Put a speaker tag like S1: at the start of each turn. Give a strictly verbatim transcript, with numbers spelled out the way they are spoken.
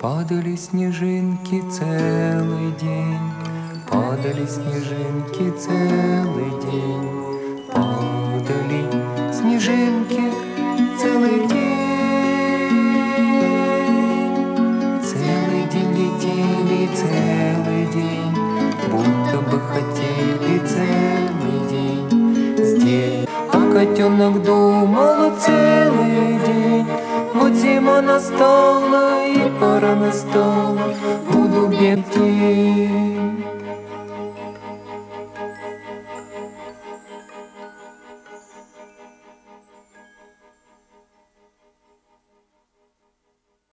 S1: Падали снежинки целый день, падали снежинки целый день, падали снежинки целый день. Целый день летели, целый день, будто бы хотели целый день здесь. А котенок думал целый день: вот зима настала и пора настала, буду бегать